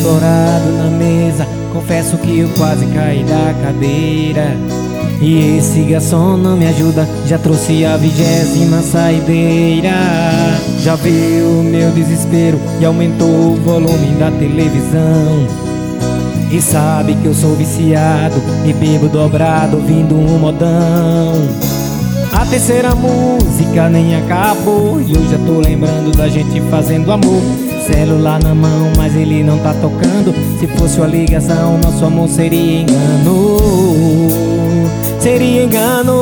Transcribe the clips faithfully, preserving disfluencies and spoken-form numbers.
estourado na mesa, confesso que eu quase caí da cadeira. E esse garçom não me ajuda, já trouxe a vigésima saideira. Já viu o meu desespero e aumentou o volume da televisão. E sabe que eu sou viciado e bebo dobrado ouvindo um modão. A terceira música nem acabou e eu já tô lembrando da gente fazendo amor. Celular na mão, mas ele não tá tocando. Se fosse uma ligação, nosso amor seria engano. Seria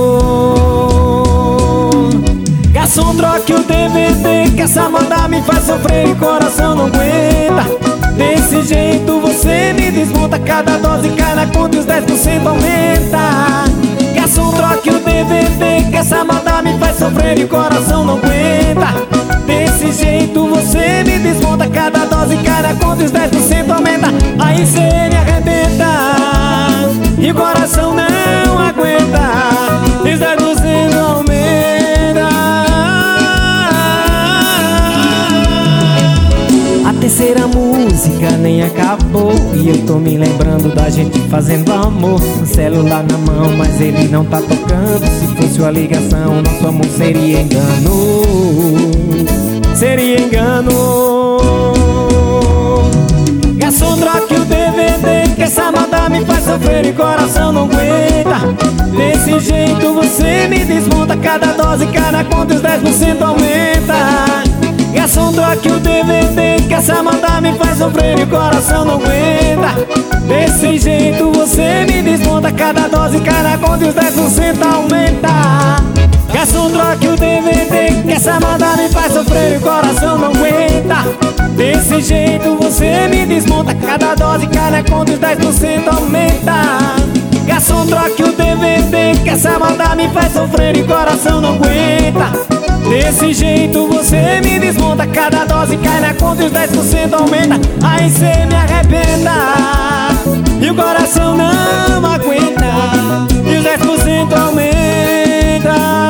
engano. Garçom, troque o D V D, que essa moda me faz sofrer e o coração não aguenta. Desse jeito você me desmonta, cada dose cai na conta e os dez por cento aumenta. Garçom, troque o D V D, que essa moda me faz sofrer e o coração não aguenta. Desse jeito você me desmonta, cada dose cai na conta e os dez por cento aumenta. Aí cê me arrebenta e o coração não aguenta. E os dez por cento aumenta. A terceira música nem acabou e eu tô me lembrando da gente fazendo amor. Um celular na mão, mas ele não tá tocando. Se fosse uma ligação, nosso amor seria engano. Seria engano. Garçom, troque o D V D, que essa moda me faz sofrer e o coração não aguenta. Desse jeito você me desmonta, cada dose cai na conta e os dez por cento aumenta. Garçom, troque o D V D, que essa moda me faz sofrer e o coração não aguenta. Desse jeito você me desmonta, cada dose cai na conta e os dez por cento aumenta. Garçom, troque o D V D, que essa moda me faz sofrer e o coração não aguenta. Desse jeito você me desmonta, cada dose cai na conta e os dez por cento aumenta. Garçom, troque o D V D, que essa moda me faz sofrer e o coração não aguenta. Desse jeito você me desmonta, cada dose cai na conta e os dez por cento aumenta. Aí cê me arrebenta e o coração não aguenta. E os dez por cento aumenta.